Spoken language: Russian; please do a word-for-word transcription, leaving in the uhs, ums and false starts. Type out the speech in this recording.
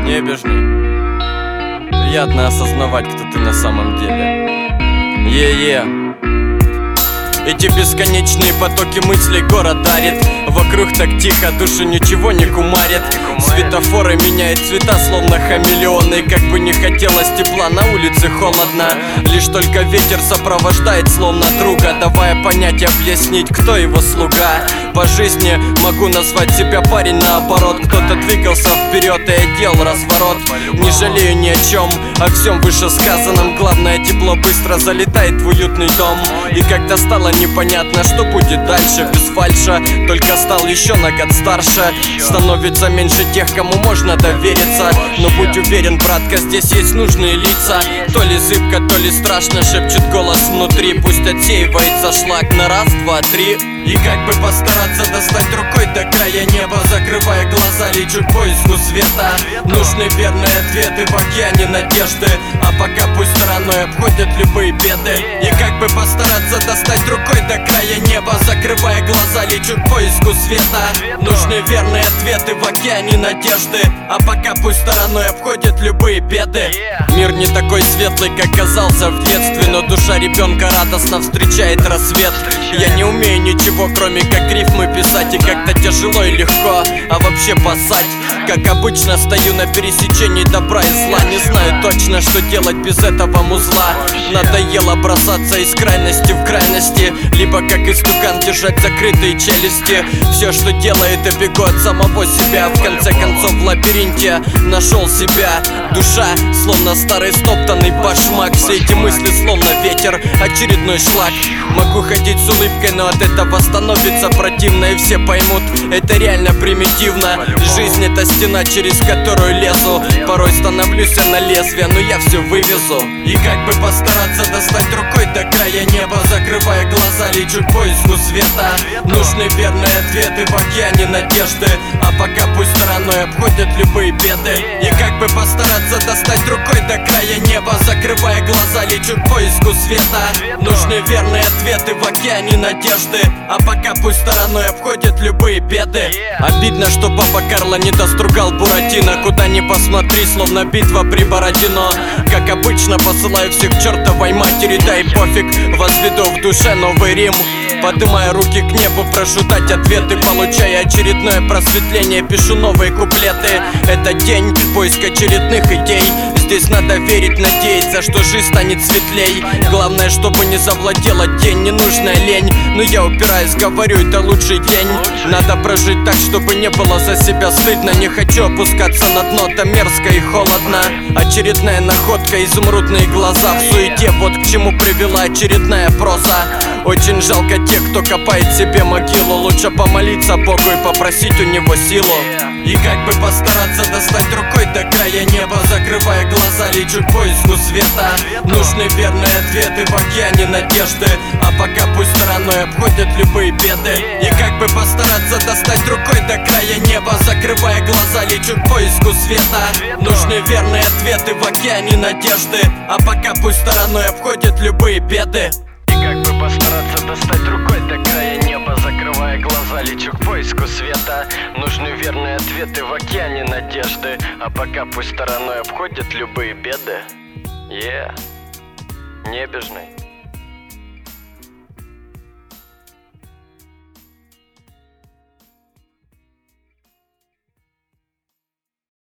Небежный. Приятно осознавать, кто ты на самом деле. Е-е. Эти бесконечные потоки мыслей город дарит. Вокруг так тихо, душу ничего не кумарит. Светофоры меняют цвета, словно хамелеоны. Как бы не хотелось тепла, на улице холодно. Лишь только ветер сопровождает, словно друга, давая понять и объяснить, кто его слуга. По жизни могу назвать себя парень наоборот. Кто-то двигался вперед, и я делал разворот. Не жалею ни о чем, о всем вышесказанном. Главное, тепло быстро залетает в уютный дом. И когда стало непонятно, что будет дальше, без фальша, только стал еще на год старше. Становится меньше тех, кому можно довериться. Но будь уверен, братка, здесь есть нужные лица. То ли зыбко, то ли страшно, шепчет голос внутри. Пусть отсеивается шлак на раз, два, три. И как бы постараться достать рукой до края неба, закрывая глаза, лечу к поиску света. Нужны верные ответы в океане надежды, а пока пусть стороной обходят любые беды. И как бы постараться достать рукой до края неба, закрывая глаза, лечу к поиску света. Нужны верные ответы в океане надежды, а пока пусть стороной обходят любые беды. Мир не такой светлый, как казался в детстве, но душа ребенка радостно встречает рассвет. Я не умею ничего, кроме как рифмы писать, и как-то тяжело и легко, а вообще пасать. Как обычно, стою на пересечении добра и зла. Не знаю точно, что делать без этого музла. Надоело бросаться из крайности в крайности, либо как истукан держать закрытые челюсти. Все, что делает, я бегу от самого себя. В конце концов в лабиринте нашел себя. Душа, словно старый стоптанный башмак. Все эти мысли словно ветер, очередной шлак. Могу ходить с улыбкой, но от этого становится противно. И все поймут, это реально примитивно. Жизнь — это стена, через которую лезу. Порой становлюсь я на лезвие, но я все вывезу. И как бы постараться достать рукой до края неба, закрывая глаза, лечу к поиску света. Нужны верные ответы в океане надежды, а пока пусть стороной обходят любые беды. И как бы постараться достать рукой до края неба, закрывая глаза, лечу к поиску света. Нужны верные ответы в океане надежды, а пока пусть стороной обходят любые беды. Обидно, что папа Карло не достругал Буратино. Куда ни посмотри, словно битва при Бородино. Как обычно, посылаю всех к чертовой матери, да и пофиг, возведу в душе новый Рим. Поднимая руки к небу, прошу дать ответы, получая очередное просветление, пишу новые куплеты. Это день поиска очередных идей. Здесь надо верить, надеяться, что жизнь станет светлей. Главное, чтобы не завладела тень, ненужная лень. Но я упираюсь, говорю, это лучший день. Надо прожить так, чтобы не было за себя стыдно. Не хочу опускаться на дно, там мерзко и холодно. Очередная находка, изумрудные глаза в суете. Вот к чему привела очередная проза. Очень жалко тех, кто копает себе могилу. Лучше помолиться Богу и попросить у него силу. И как бы постараться достать рукой до края неба, закрывая глаза, лечу к поиску света. Нужны верные ответы в океане надежды, а пока пусть стороной обходят любые беды. И как бы постараться достать рукой до края неба, закрывая глаза, лечу к поиску света. Нужны верные ответы в океане надежды, а пока пусть стороной обходят любые беды. Как бы постараться достать рукой до края неба, закрывая глаза, лечу к поиску света. Нужны верные ответы в океане надежды, а пока пусть стороной обходят любые беды. Е, yeah. Небежный.